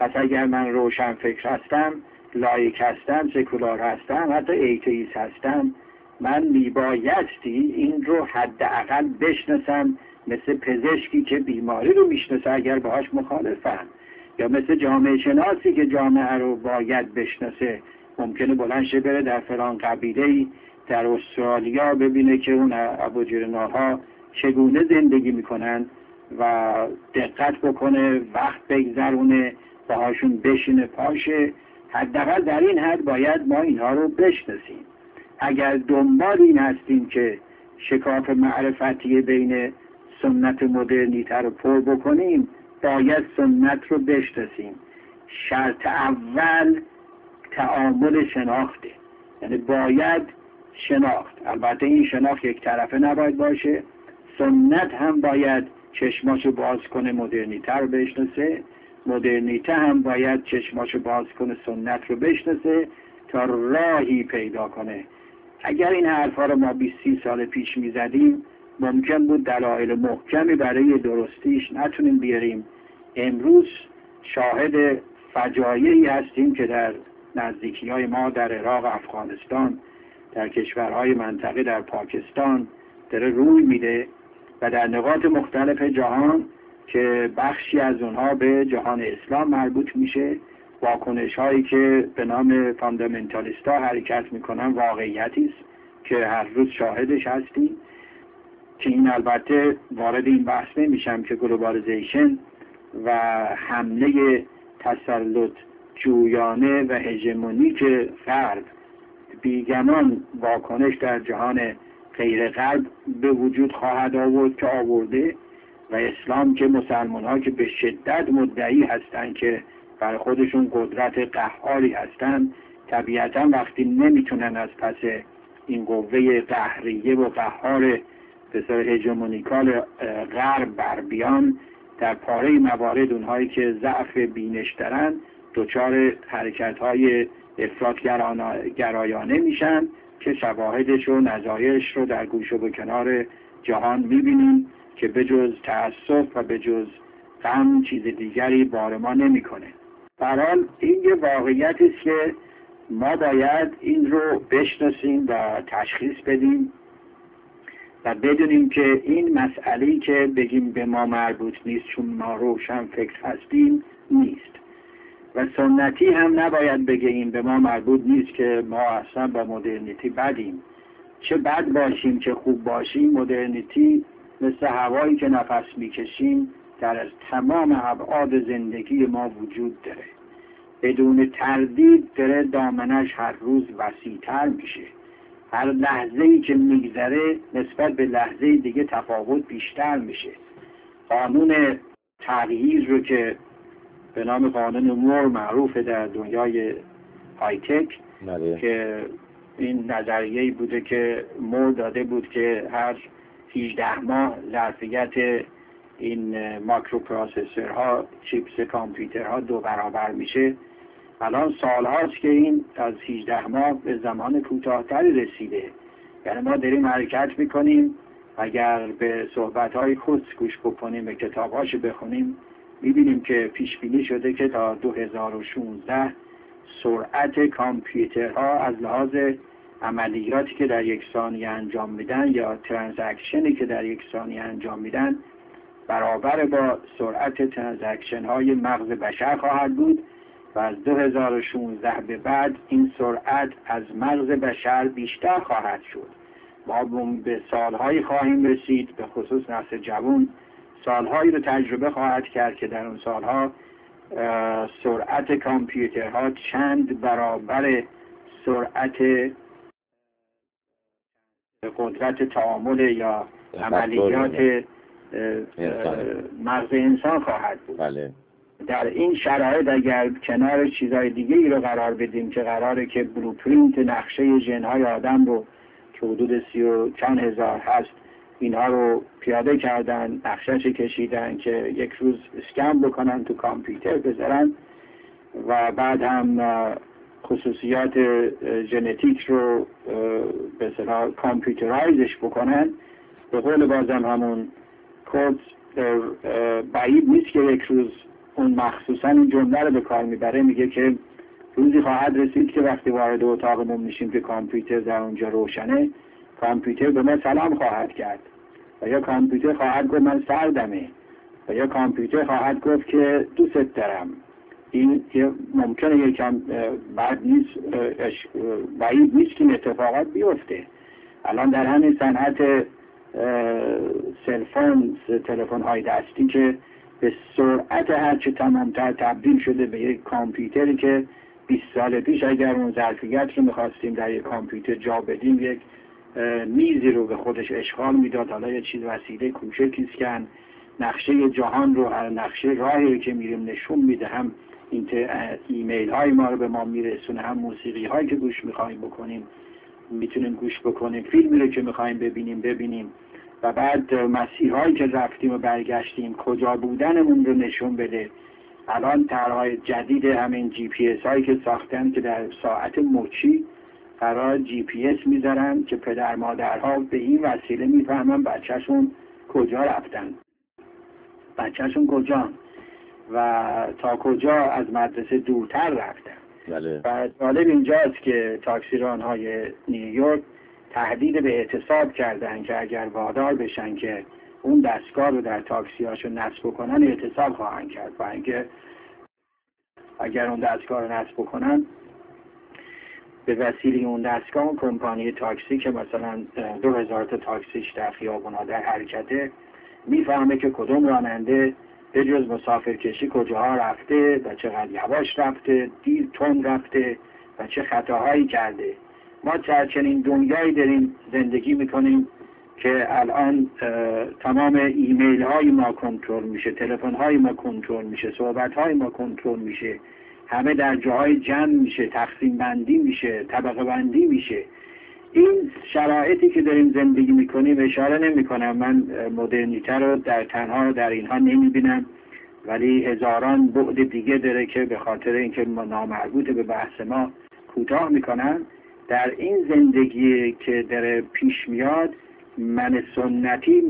پس اگر من روشن فکر هستم، لایک هستم، سکولار هستم، حتی ایتئیست هستم، من میبایستی این رو حداقل بشناسم، مثل پزشکی که بیماری رو میشناسه اگر باهاش مخالفم، یا مثل جامعه شناسی که جامعه رو باید بشناسه. ممکنه بلند شه بره در فلان قبیله‌ای در استرالیا ببینه که اون ابوجرناها چگونه زندگی میکنن و دقت بکنه، وقت بگذرونه، باهاشون بشینه پاشه. حداقل در این حد باید ما اینها رو بشناسیم. اگر دنبال این هستیم که شکاف معرفتی بین سنت و مدرنیته رو پر بکنیم، باید سنت رو بشناسیم. شرط اول تعامل شناخته، یعنی باید شناخت. البته این شناخت یک طرفه نباید باشه. سنت هم باید چشماشو باز کنه مدرنیته رو بشناسه، مدرنیته هم باید چشماشو باز کنه سنت رو بشناسه تا راهی پیدا کنه. اگر این حرفا رو ما 20-30 سال پیش میزدیم، ممکن بود دلایل محکمی برای درستیش نتونیم بیاریم. امروز شاهد فجایعی هستیم که در نزدیکی‌های ما، در عراق، افغانستان، در کشورهای منطقه، در پاکستان داره روی میده و در نقاط مختلف جهان که بخشی از اونها به جهان اسلام مربوط میشه، واکنش هایی که به نام فاندامنتالیستا حرکت میکنن واقعیتی است که هر روز شاهدش هستیم. که این البته وارد این بحث نمیشم که گلوبالیزیشن و حمله تسلط جویانه و هژمونیک غرب بیگمان واکنش در جهان غیر غرب به وجود خواهد آورد که آورده، و اسلام که مسلمان ها که به شدت مدعی هستند که برای خودشون قدرت قهاری هستند، طبیعتا وقتی نمیتونن از پس این قوه قهریه و قهار بسیار هژمونیکال غرب بر بیان، در پاره موارد اونهایی که ضعف بینش دارن دچار حرکت‌های افراط گرایانه میشن که شواهدش و نظایرش رو در گوش و کنار جهان میبینیم که به جز تعصب و به جز غم چیز دیگری بار ما نمیکنه. در حال این یه واقعیتی است که ما باید این رو بشناسیم و تشخیص بدیم و بدونیم که این مسئله‌ای که بگیم به ما مربوط نیست چون ما روشن فکر هستیم نیست، و سنتی هم نباید بگیم به ما مربوط نیست که ما اصلا با مدرنیتی بدیم. چه بد باشیم چه خوب باشیم، مدرنیتی مثل هوایی که نفس میکشیم در تمام ابعاد زندگی ما وجود داره. بدون تردید داره دامنش هر روز وسیع‌تر میشه. هر لحظه‌ای که میگذره نسبت به لحظه دیگه تفاوت بیشتر میشه. قانون تغییر رو که به نام قانون مور معروفه در دنیای های تک، که این نظریه‌ای بوده که مور داده بود که هر 18 ماه ظرفیت این ماکرو پروسسورها، چیپس کامپیوترها 2 برابر میشه. الان سال هاست که این از 18 ماه به زمان کوتاه‌تری رسیده. یعنی ما داریم حرکت میکنیم. اگر به صحبت‌های خود گوش بکنیم، به کتاب‌هاش بخونیم، می‌بینیم که پیش بینی شده که تا 2016 سرعت کامپیوترها از لحاظ عملیاتی که در یک ثانیه انجام میدن یا ترانزکشنی که در یک ثانیه انجام میدن برابر با سرعت ترانزکشن های مغز بشر خواهد بود، و از 2016 به بعد این سرعت از مغز بشر بیشتر خواهد شد. ما به سالهایی خواهیم رسید، به خصوص نسل جوان سالهایی رو تجربه خواهد کرد که در اون سالها سرعت کامپیوترها چند برابر سرعت قدرت تعامل یا عملیات مغز انسان خواهد بود. بله. در این شرایط اگر کنار چیزهای دیگه ای رو قرار بدیم که قراره که بلوپرینت نقشه ژن‌های آدم رو که حدود 30 و چند هزار هست، اینها رو پیاده کردن، نقشه‌اش کشیدن که یک روز اسکن بکنن تو کامپیوتر بذارن و بعد هم خصوصیات ژنتیک رو به اصطلاح کامپیوترایزش بکنن. به قول بازم همون کد بعید نیست که یک روز اون مخصوصا این جمله رو به کار میبره، میگه که روزی خواهد رسید که وقتی وارد اتاقمون میشیم که کامپیوتر در اونجا روشنه، کامپیوتر به ما سلام خواهد کرد و یا کامپیوتر خواهد گفت من سردمه و یا کامپیوتر خواهد گفت که دوست دارم. این ممکنه یکم بعید نیست که این اتفاقات بیفته. الان در همین صنعت سلفون، تلفن های دستی که به سرعت هرچه تمامتر تبدیل شده به یک کامپیوتری که 20 سال پیش اگر اون ظرفیت رو میخواستیم در یک کامپیوتر جا بدیم، یک میزی رو به خودش اشغال میداد. حالا یه چیز وسیله کوچکی است که نقشه جهان رو، نقشه راهی که میریم نشون میده، هم ایمیل های ما رو به ما میرسونه، هم موسیقی هایی که گوش میخوایم بکنیم میتونیم گوش بکنیم، فیلمی رو که میخوایم ببینیم و بعد مسیرهایی که رفتیم و برگشتیم کجا بودنمون رو نشون بده. الان طرحهای جدید همین جی پی اس هایی که ساختن که در ساعت مچی قرار جی پی اس میذارن که پدر مادرها به این وسیله میفهمن بچهشون کجا رفتن، بچهشون کجا و تا کجا از مدرسه دورتر رفتن. بله. و جالب اینجاست که تاکسیران‌های نیویورک تهدید به اعتصاب کردن که اگر وادار بشن که اون دستگاه رو در تاکسی‌هاشو نصب بکنن اعتصاب خواهند کرد، و اینکه اگر اون دستگاه رو نصب بکنن به وسیله اون دستگاه اون کمپانی تاکسی که مثلا 2000 تا تاکسیش در خیابونا در حرکته میفهمه که کدوم راننده به جز مسافرکشی کجاها رفته و چقدر یواش رفته، دیر تند رفته و چه خطاهایی کرده. ما چنین دنیایی داریم زندگی میکنیم که الان تمام ایمیل های ما کنترل میشه، تلفن های ما کنترل میشه، صحبت های ما کنترل میشه، همه در جاهای جمع میشه، تقسیم بندی میشه، طبقه بندی میشه. این شرایطی که داریم زندگی میکنیم، اشاره نمی کنم من مدرنیته رو در تنها در اینها نمیبینم، ولی هزاران بعد دیگه داره که به خاطر اینکه نامربوط به بحث ما کوتاه میکنن. در این زندگی که داره پیش میاد من سنتی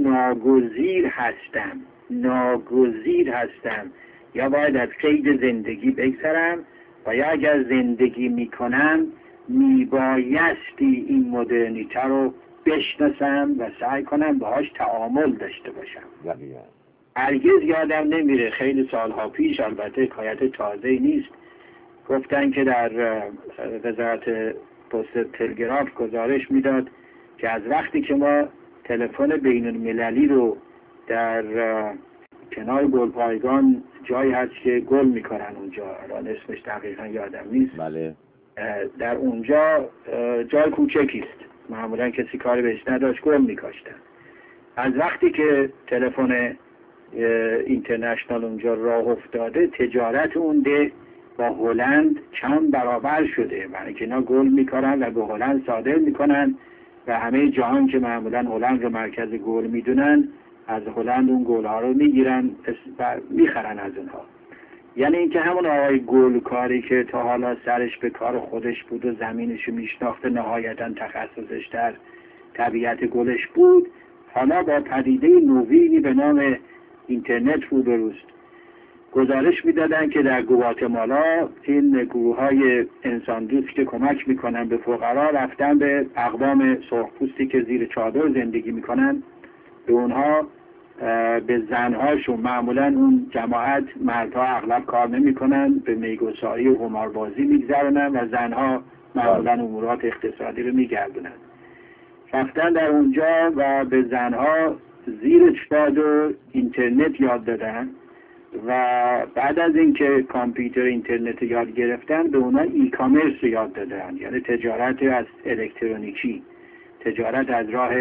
ناگزیر هستم، یا باید از قید زندگی بگذرم و یا اگر زندگی میکنم میبایستی این مدرنیته رو بشناسم و سعی کنم باهاش تعامل داشته باشم. هرگز یادم نمیره خیلی سالها پیش، البته حکایت تازه نیست، گفتن که در وزارت پست تلگراف گزارش میداد که از وقتی که ما تلفن بین المللی رو در کنار گلپایگان جایی هست که گل میکنن اونجا، الان اسمش دقیقا یادم نیست، بله، در اونجا جای کوچکیست، معمولا کسی کاری بهش نداشت، گل میکاشتن. از وقتی که تلفن اینترنشنال اونجا راه افتاده، تجارت اون ده با هلند چند برابر شده، برای که اینا گل میکنن و به هلند صادر میکنن و همه جهان که معمولا هلند رو مرکز گل میدونن، از هلند اون گل ها رو میگیرن و میخرن از اونها. یعنی اینکه همون آقای گلکاری که تا حالا سرش به کار خودش بود و زمینش میشناخته، نهایتا تخصصش در طبیعت گلش بود، حالا با پدیده نوینی به نام اینترنت روبروست. گزارش میدادن که در گواتمالا این گروه های انسان دوست که کمک میکنن به فقرا رفتن به اقوام سرخپوستی که زیر چادر زندگی میکنن، به اونها، به زنهاشون، معمولا اون جماعت مردها اغلب کار نمیکنن، به میگساری و قماربازی میگذرونن و زنها معمولا امورات اقتصادی رو میگردونن. رفتن در اونجا و به زنها زیر چادر اینترنت یاد دادن و بعد از اینکه کامپیوتر اینترنت یاد گرفتن به اونا ای کامرس یاد دادن، یعنی تجارت از الکترونیکی، تجارت از راه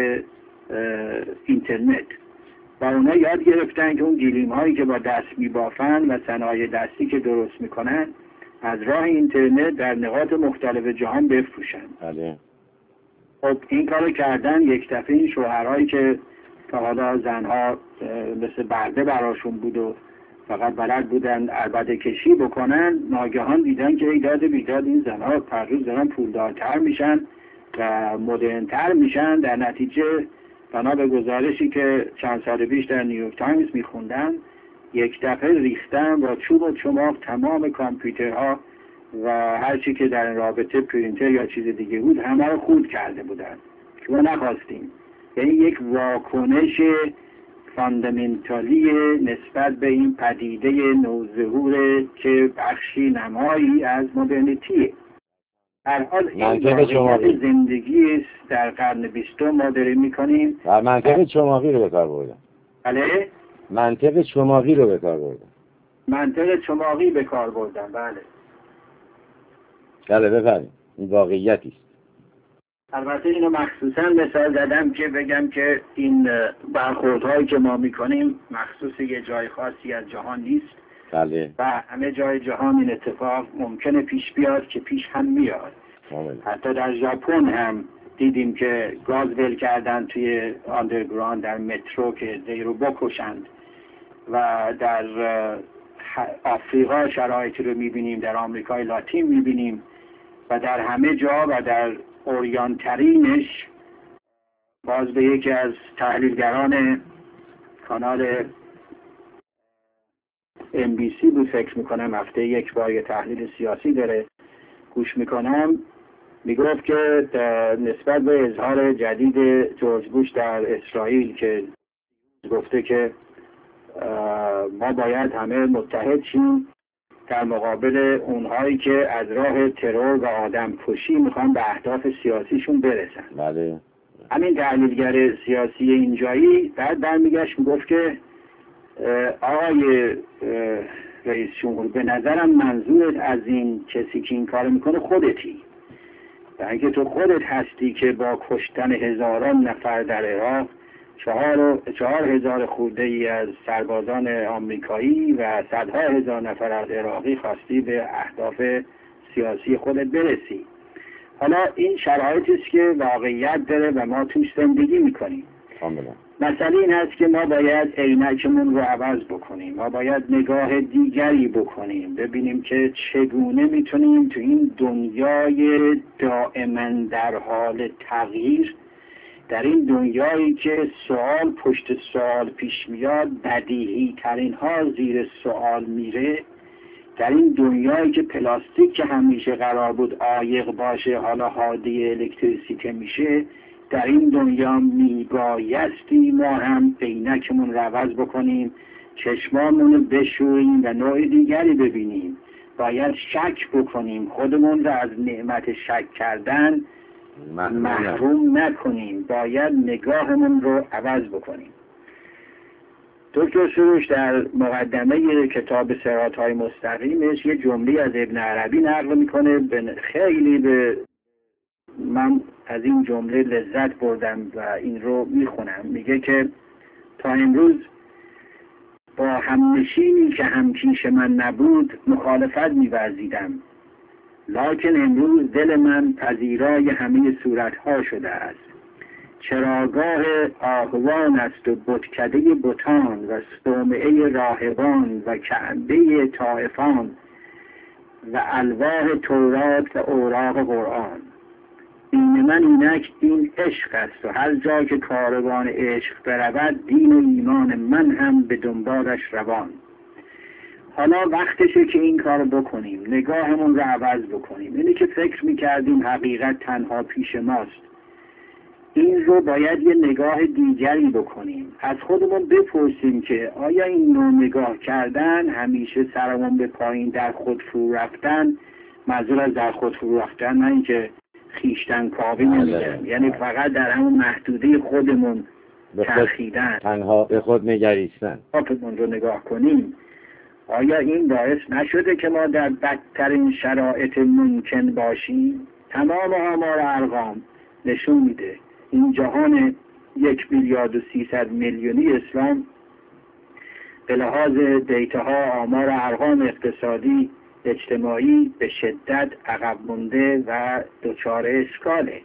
اینترنت. و اونا یاد گرفتن که اون گلیم هایی که با دست میبافن و صنایع دستی که درست میکنن از راه اینترنت در نقاط مختلف جهان بفروشن. بله. خب این کارو کردن. یک دفعه این شوهرهایی که تا حالا زنها مثل برده براشون بود و فقط بلد بودن عربده کشی بکنن، ناگهان دیدن که ایداد بیداد این زنها هر روز دارن پولدارتر میشن و مدرنتر میشن. در نتیجه بنا به گزارشی که چند سال پیش در نیویورک تایمز میخوندن، یک دفعه ریختن با چوب و چماق تمام کامپیوترها و هر چی که در این رابطه پرینتر یا چیز دیگه بود همه رو خورد کرده بودن که ما نخواستیم. یعنی یک واکنش فاندامنتالی نسبت به این پدیده نوظهور که بخشی نمایی از مدرنیتیه. در حال این واقعیت زندگی است در قرن 20 ما داریم میکنیم. و منطق چماقی رو به کار بردن. بله؟ منطق چماقی رو به کار بردن. منطق چماقی به کار بردن، بله. بله بفرمایید. این واقعیتی است. البته اینو مخصوصا مثال زدم که بگم که این برخوردهایی که ما میکنیم مخصوص یه جای خاصی از جهان نیست. بله. و همه جای جهان این اتفاق ممکنه پیش بیاد که پیش هم میاد. حتی در ژاپن هم دیدیم که گاز ول کردن توی آندرگراند در مترو که زیرو بکشند و در آفریقا شرایطی رو میبینیم، در آمریکای لاتین میبینیم و در همه جا و در اوریانترینش باز به یکی از تحلیلگران کانال MBC بود فکر میکنم، هفته یک بار یه تحلیل سیاسی داره گوش میکنم، میگفت که نسبت به اظهار جدید جورج بوش در اسرائیل که گفته که ما باید همه متحد شیم در مقابل اونهایی که از راه ترور و آدم کشی میخوان به اهداف سیاسیشون برسن. بله. همین تحلیلگر سیاسی اینجایی بعد برمیگشت میگفت که آقای رئیس جمهور به نظرم منظورت از این کسی که این کار میکنه خودتی، و اینکه تو خودت هستی که با کشتن هزاران نفر در عراق 4,000 خورده ای از سربازان آمریکایی و صدها هزار نفر از عراقی خواستی به اهداف سیاسی خودت برسی. حالا این شرایطی است که واقعیت داره و ما توش زندگی میکنیم. مسئله این هست که ما باید عینکمون رو عوض بکنیم، ما باید نگاه دیگری بکنیم، ببینیم که چگونه میتونیم تو این دنیای دائما در حال تغییر، در این دنیایی که سوال پشت سوال پیش میاد، بدیهی ترین ها زیر سوال میره، در این دنیایی که پلاستیک که همیشه قرار بود عایق باشه حالا هادی الکتریسیته میشه، در این دنیا میبایستی ما هم عینکمون رو عوض بکنیم، چشمامون رو بشوریم و نوع دیگری ببینیم. باید شک بکنیم، خودمون رو از نعمت شک کردن محروم نکنیم، باید نگاهمون رو عوض بکنیم. دکتر سروش در مقدمه کتاب صراط‌های مستقیمش یه جمله از ابن عربی نقل میکنه، خیلی به من از این جمله لذت بردم و این رو میخونم. میگه که تا امروز با همنشینی که همکیش من نبود مخالفت می‌ورزیدم، لکن امروز دل من پذیرای همه صورتها شده است. چراگاه آهوان است و بتکده بتان و صومعه راهبان و کعبه طائفان و الواح تورات و اوراق قرآن. این من اینک این عشق است و هر جا که کاروان عشق برود دین و ایمان من هم به دنبالش روان. حالا وقتشه که این کار بکنیم، نگاهمون رو عوض بکنیم. اینی که فکر میکردیم حقیقت تنها پیش ماست، این رو باید یه نگاه دیگری بکنیم. از خودمون بپرسیم که آیا این نوع نگاه کردن، همیشه سرمون به پایین در خود فرو رفتن، منظور از در خود فرو رفتن نه اینکه خیشتن کاوی نمیگم، یعنی فقط در همون محدوده خودمون چرخیدن، تنها به خود نگریستن، خودمون رو نگاه کنیم، آیا این باعث نشده که ما در بدترین شرایط ممکن باشیم؟ تمام آمار ارقام نشون میده این جهان 1,300,000,000 اسلام به لحاظ دیتاها، آمار ارقام اقتصادی اجتماعی به شدت عقب مونده و دچار اشکاله.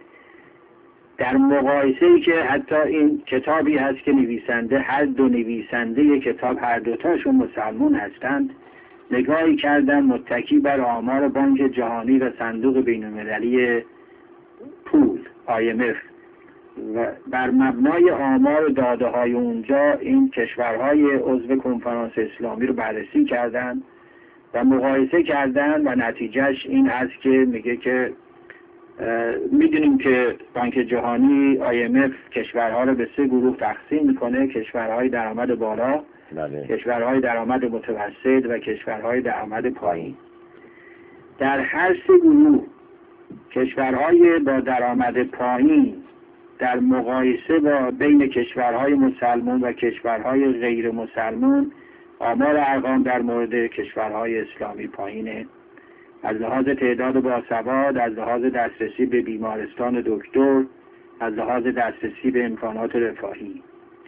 در مقایسه‌ای که حتی این کتابی هست که نویسنده، هر دو نویسنده کتاب هر دوتاشون مسلمان هستند، نگاهی کردن متکی بر آمار بانک جهانی و صندوق بین‌المللی پول IMF و بر مبنای آمار و داده های اونجا این کشورهای عضو کنفرانس اسلامی رو بررسی کردن و مقایسه کردن و نتیجهش این هست که میگه که میدونیم که بانک جهانی IMF کشورها رو به 3 گروه تقسیم میکنه: کشورهای درآمد بالا، کشورهای درآمد متوسط و کشورهای درآمد پایین. در هر 3 گروه کشورهای با درآمد پایین در مقایسه با بین کشورهای مسلمان و کشورهای غیر مسلمان آمار ارقام در مورد کشورهای اسلامی پایینه، از لحاظ تعداد باسواد، از لحاظ دسترسی به بیمارستان دکتر، از لحاظ دسترسی به امکانات رفاهی.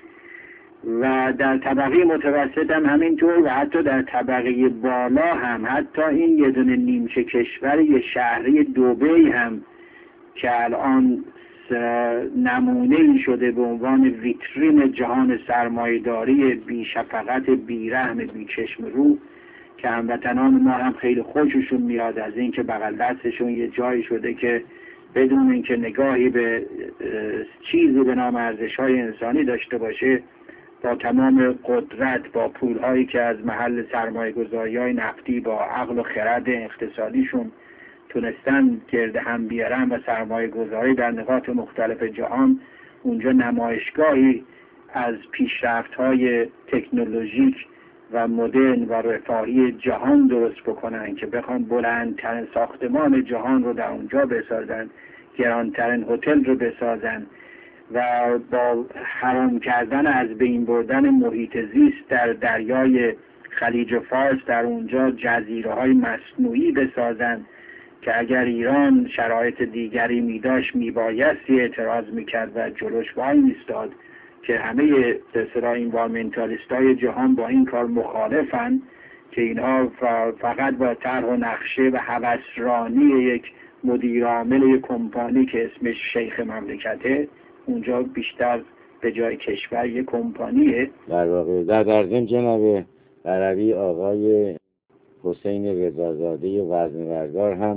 و در طبقه متوسط هم همینطور و حتی در طبقه بالا هم، حتی این یه دونه نیمچه کشور یه شهری دبی هم که الان نمونه‌ای شده به عنوان ویترین جهان سرمایه‌داری بی شفقت، بی رحم، بی چشم رو، که هموطنان ما هم خیلی خوششون میاد از این که بغل دستشون یه جایی شده که بدون اینکه نگاهی به چیزی به نام ارزش‌های انسانی داشته باشه، با تمام قدرت، با پول‌هایی که از محل سرمایه‌گذاری‌های نفتی با عقل و خرد اقتصادیشون تونستن گرد هم بیارن و سرمایه گذاری در نقاط مختلف جهان اونجا نمایشگاهی از پیشرفت‌های تکنولوژیک و مدرن و رفاهی جهان درست بکنن که بخوان بلندترین ساختمان جهان رو در اونجا بسازن، گرانترین هتل رو بسازن و با حرام کردن از بین بردن محیط زیست در دریای خلیج فارس در اونجا جزیره‌های مصنوعی بسازن که اگر ایران شرایط دیگری میداشت میبایستی اعتراض میکرد و جلوش وای میستاد که همه سلسله انوایرمنتالیستای جهان با این کار مخالفن که اینها فقط با طرح و نقشه و هوسرانی یک مدیر عامل یک کمپانی که اسمش شیخ مملکته، اونجا بیشتر به جای کشور یک کمپانیه. در واقع در ضمن جناب عربی آقای حسین رضازاده وزنه‌بردار هم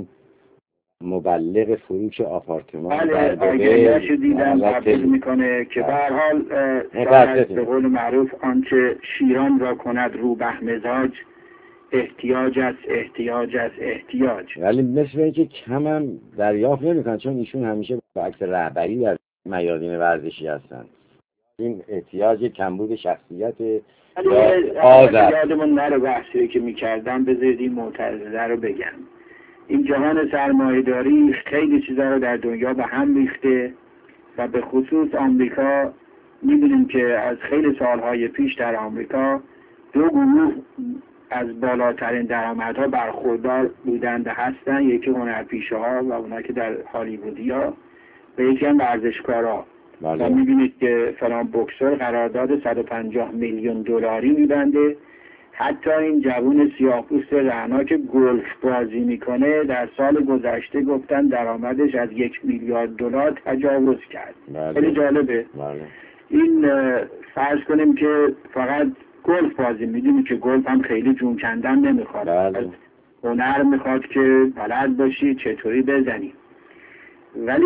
مبلغ فروش آپارتمان در دبی دیدم تبدیل میکنه که به هر حال به قول معروف آنچه شیران را کند روبه مزاج، احتیاج است، احتیاج است، احتیاج. ولی مثل اینکه کم هم دریافت نمیکنن، چون ایشون همیشه با عکس رهبری در میادین ورزشی هستن. این احتیاج کمبود شخصیت یادمون نره بحثی که میکردم، بذارید این معترضه رو بگم. این جهان سرمایه‌داری خیلی چیزا رو در دنیا به هم ریخته و به خصوص آمریکا. می‌دونیم که از خیلی سالهای پیش در آمریکا 2 گروه از بالاترین درآمدها برخوردار بودند و هستن، یکی هنرپیشه‌ها و اونا که در هالیوودیا و یکی هم ورزشکارا. و می‌بینید که فلان بوکسور قرارداد 150 میلیون دلاری می‌بنده. حتی این جوون سیاه‌پوست رعنا که گلف بازی میکنه در سال گذشته گفتن درآمدش از 1 میلیارد دلار تجاوز کرد. خیلی جالبه. این فرض کنیم که فقط گلف بازی، میدونی که گلف هم خیلی جون کندن نمیخواد، هنر میخواد که بلد باشی چطوری بزنی. ولی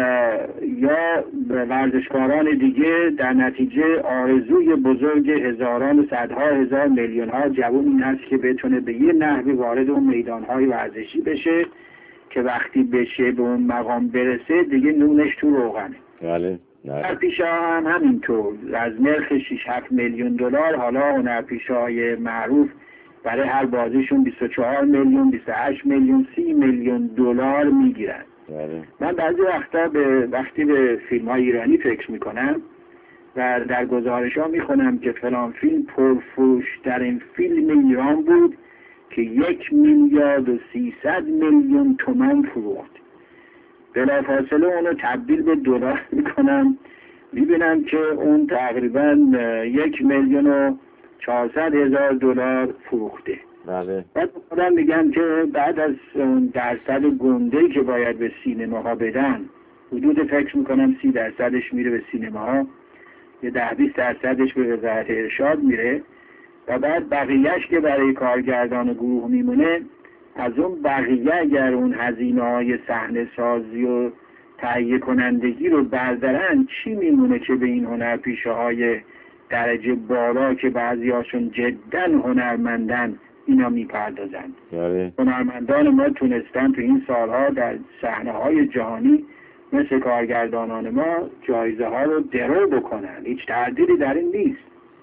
یا ورزشکاران دیگه در نتیجه آرزوی بزرگ هزاران و صدها هزار میلیون ها جوان این هست که بتونه به یه نحوی وارد اون میدانهای ورزشی بشه که وقتی بشه به اون مقام برسه دیگه نونش تو روغنه. بله. هنرپیشه‌ها هم همینطور، از نرخ 6-7 میلیون دلار حالا هنرپیشه‌های معروف برای هر بازیشون 24 میلیون، 28 میلیون، 30 میلیون دلار میگیرن. من بعضی وقتی به فیلم های ایرانی فکر میکنم و در گزارش ها میخونم که فلان فیلم پرفروش در این فیلم ایران بود که 1 میلیارد و 300 میلیون تومان فروخت، بلافاصله اونو تبدیل به دلار میکنم میبینم که اون تقریبا 1 میلیون و 400 هزار دلار فروخته. بله. بعد خودم میگم که بعد از اون درصد گنده‌ای که باید به سینماها بدن، حدود فکر میکنم 30% میره به سینماها، یه 10-20% به وزارت ارشاد میره و بعد بقیهش که برای کارگردان گروه میمونه. از اون بقیه اگر اون هزینه‌های صحنه سازی و تهیه کنندگی رو بردارن، چی میمونه که به این هنرپیشه های درجه بالا که بعضی هاشون جدا هنرمندن اینا میپردازن؟ هنرمندان ما تونستن تو این سالها در صحنه های جهانی مثل کارگردانان ما جایزه ها رو درو بکنن، هیچ تردیدی در این نیست.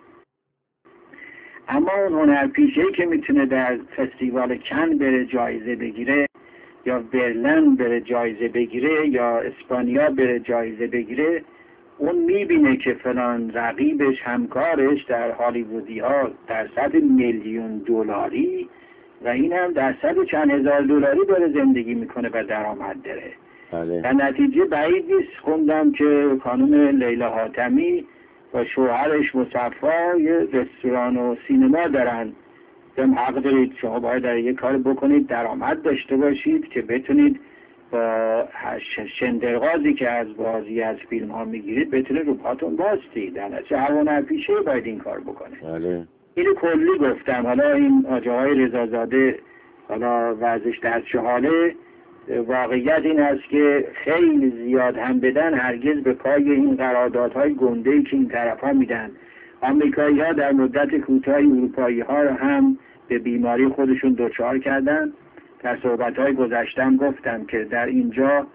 اما اون هنرپیشه‌ای که میتونه در فستیوال کن بره جایزه بگیره، یا برلین بره جایزه بگیره، یا اسپانیا بره جایزه بگیره، اون میبینه که فلان رقیبش، همکارش در هالیوودی ها درصد میلیون دلاری و این هم درصد چند هزار دلاری داره زندگی میکنه و درآمد داره. در نتیجه بعید نیست خوندم که خانم لیلا حاتمی و شوهرش مصفا یه رستوران و سینما دارن. دم حق دارید، شما باید در یک کار بکنید درآمد داشته باشید که بتونید با شندرغازی که از بازی از فیلم ها میگیرید بتونید رو پاتون بastید. در نتیجه هر هنرپیشه باید این کار بکنه. اینو کلی گفتم. حالا این آقای رضازاده حالا ورزش دستش حاله، واقعیت این است که خیلی زیاد هم بدن هرگز به پای این قراردادهای گنده‌ای که این طرف‌ها میدن. آمریکایی‌ها در مدت کوتاهی اروپایی‌ها رو هم به بیماری خودشون دچار کردن. در صحبت‌های گذشتم گفتم که در اینجا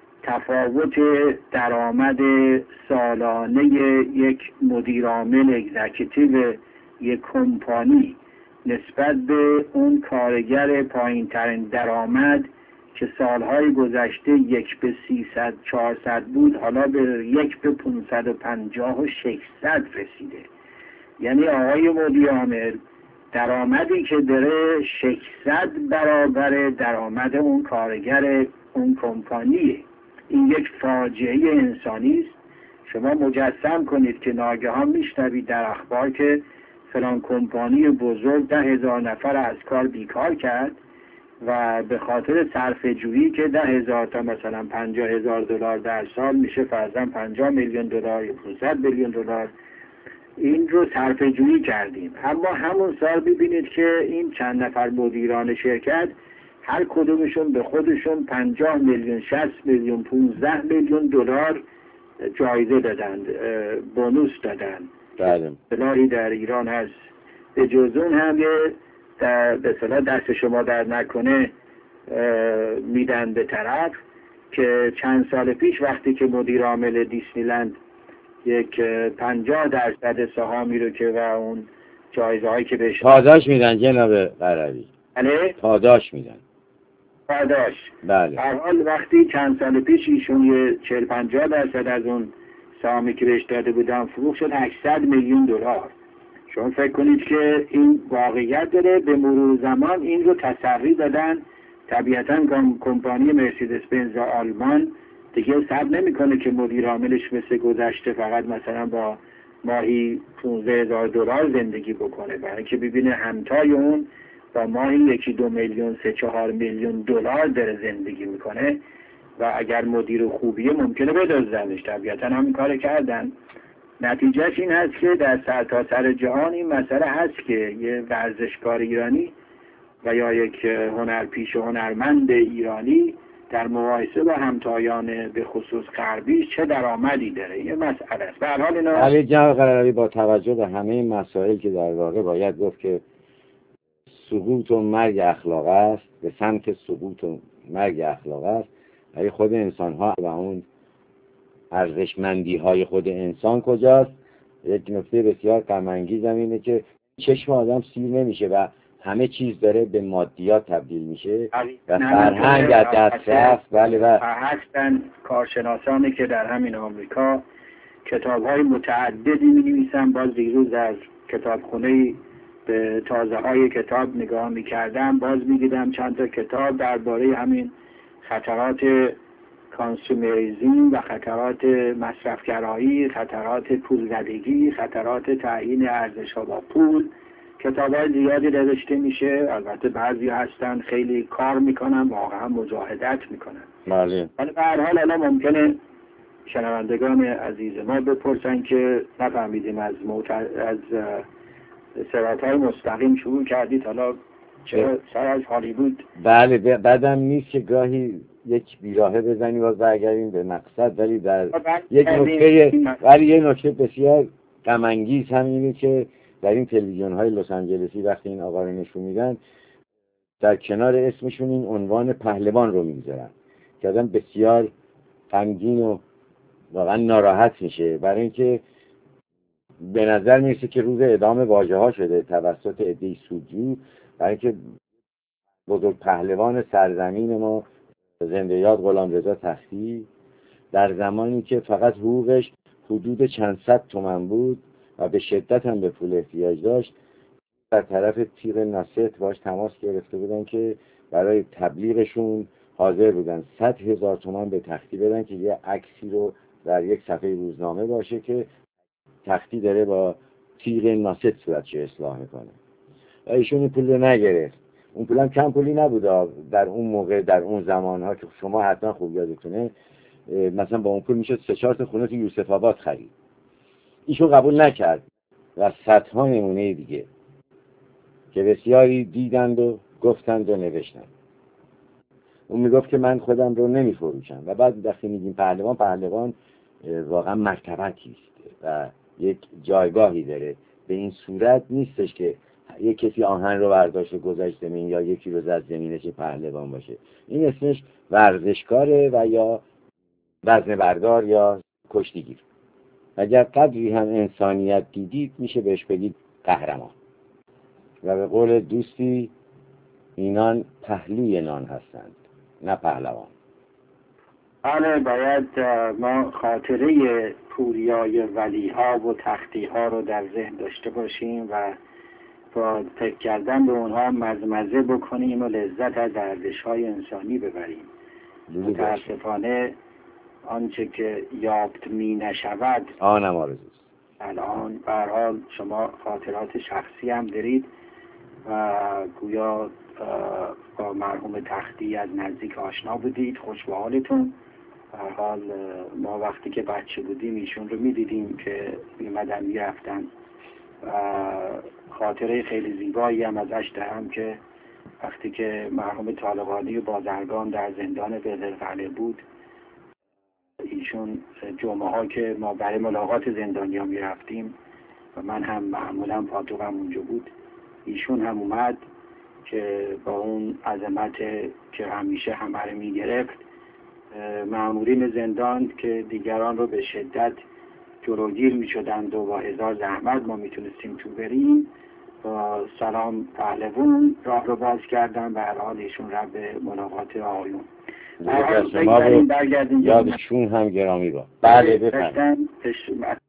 تفاوت درآمد سالانه یک مدیرعامل اگزیکیتیو یک کمپانی نسبت به اون کارگر پایین‌ترین درآمد که سالهای گذشته 1 به 300 400 بود، حالا به 1 به 550 و 600 رسیده. یعنی آقای مدیرعامل درآمدی که داره 600 برابر درآمد اون کارگر اون کمپانیه. این یک فاجعه انسانی است. شما مجسم کنید که ناگهان میشنوید در اخبار که فلان کمپانی بزرگ 10,000 نفر از کار بیکار کرد و به خاطر صرفه جویی که 10,000 تا مثلا 50,000 دلار در سال میشه فرضاً 50 میلیون دلار یا 500 میلیون دلار، این رو صرفه جویی کردیم. اما همون سال ببینید که این چند نفر مدیران شرکت هر کدومشون به خودشون 50 میلیون 60 میلیون 15 میلیون دلار جایزه دادند، بونوس دادند. بلایی در ایران هست. به جز اون هم یه به صلاح دست شما در نکنه میدن به طرف که چند سال پیش وقتی که مدیر عامل دیسنیلند یک 50% سهامی رو که و اون جایزه هایی که بهش پاداش میدن جناب قراری. بله؟ پاداش میدن. پاداش. بله. در حال وقتی چند سال پیش ایشون یه 40-50% از اون سهامی که بهش داده بودن فروخت شد 800 میلیون دلار. شما فکر کنید که این واقعیت داره. به مرور زمان این رو تسری دادن. طبیعتاً کمپانی مرسیدس بنز آلمان دیگه صبر نمیکنه که مدیر عاملش مثل گذشته فقط مثلا با ماهی 15,000 دلار زندگی بکنه، برای اینکه ببینه همتای اون با ماهی 1-2 میلیون 3-4 میلیون دلار داره زندگی میکنه و اگر مدیر خوبیه ممکنه بدزدنش. طبیعتاً همین کار کردن. نتیجهش این هست که در سرتاسر جهان این مسئله هست که یه ورزشکار ایرانی و یا یک هنرپیشه هنرمند ایرانی در مقایسه با همتایان به خصوص غربی چه درآمدی داره. یه مسئله است. به هر حال اینا علی جناب قراری با توجه به همه این مسائل که در واقع باید گفت که سقوط و مرگ اخلاق است، به سمت سقوط و مرگ اخلاق است، ولی خود انسان ها و اون ارزشمندی های خود انسان کجاست؟ یک نکته بسیار غم انگیز اینه که چشم آدم سیر نمیشه و همه چیز داره به مادیات تبدیل میشه و فرهنگ از دست رفت. بله و هستن کارشناسانی که در همین آمریکا کتاب‌های متعددی می‌نویسن. باز دیروز از کتابخونه‌ای به تازه‌های کتاب نگاه می‌کردم، باز می‌دیدم چند تا کتاب درباره همین خطرات کانسومریزم و خطرات مصرفگرایی، خطرات پولزدگی، خطرات تعیین ارزش‌ها با پول. کتاب‌های زیادی نوشته میشه. البته بعضی هستن خیلی کار میکنن، واقعا مجاهدت میکنن. بله. ولی به هر حال الان ممکنه شنوندگان عزیز ما بپرسن که نفهمیدیم از صراط‌های مستقیم شروع کردید، حالا چرا سر از هالیوود؟ بله بعدم نیست که گاهی یک بیراهه بزنی و برگردیم به مقصد، ولی در یک نکته بسیار غم انگیز هم اینه که در این تلویزیون های لس آنجلسی وقتی این آقا رو نشون میدن در کنار اسمشون این عنوان پهلوان رو میذارن که آدم بسیار غمگین و واقعا ناراحت میشه، برای اینکه به نظر میرسه که روز اعدام واژه ها شده توسط عده‌ای سودجو، برای اینکه بزرگ پهلوان سرزمین ما زنده یاد غلامرضا تختی در زمانی که فقط حقوقش حدود چند صد تومان بود و به شدت هم به پول احتیاج داشت، در طرف تیغ ناصرت باش تماس گرفته بودن که برای تبلیغشون حاضر بودن 100,000 تومان به تختی بدن که یه عکسی رو در یک صفحه روزنامه باشه که تختی داره با تیغ ناصرت صورتش اصلاح میکنه و ایشون این پول رو نگرفت. اون پول هم کم پولی نبود در اون موقع، در اون زمانها که شما حتما خوب یادتونه، مثلا با اون پول میشد 3-4 تا خونه تو یوسف آباد خرید. ایشون قبول نکرد و صدها نمونه دیگه که بسیاری دیدند و گفتند و نوشتند. اون میگفت که من خودم رو نمیفروشم و بعد وقتی میگیم پهلوان واقعا مرتبتی است و یک جایگاهی داره. به این صورت نیستش که یک کسی آهن رو برداشت و گذاشت زمین یا یکی رو زد زمینه چه پهلوان باشه. این اسمش ورزشکاره و یا وزنه بردار یا کشتیگیر. اگر قدری هم انسانیت دیدید میشه بهش بگید قهرمان. و به قول دوستی اینان پهلوی نان هستند نه پهلوان. بله، باید ما خاطره پوریای ولیها و تختیها رو در ذهن داشته باشیم و با فکر کردن به اونها مزمزه بکنیم و لذت از ارزش‌های انسانی ببریم. متاسفانه آنچه که یافت می نشود آنم آرزوست. الان به هر حال شما خاطرات شخصی هم دارید و گویا با مرحوم تختی از نزدیک آشنا بودید، خوش به حالتون. به هر حال ما وقتی که بچه بودیم ایشون رو می دیدیم که میمدن می رفتن و خاطره خیلی زیبایی هم ازش دارم که وقتی که مرحوم طالقانی و بازرگان در زندان بزرگقلعه بود، ایشون جمعه ها که ما برای ملاقات زندانیا می رفتیم و من هم معمولا پاتوقم اونجا بود، ایشون هم اومد که با اون عظمت که همیشه همه رو می گرفت، مأمورین زندان که دیگران رو به شدت جلوگیر می شدند و با هزار زحمت ما می تونستیم تو بریم، با سلام پهلوان راه رو باز کردن و هر حال ایشون را به ملاقات آقایون. شما رو یادشون هم گرامی با. بله بفرمایید.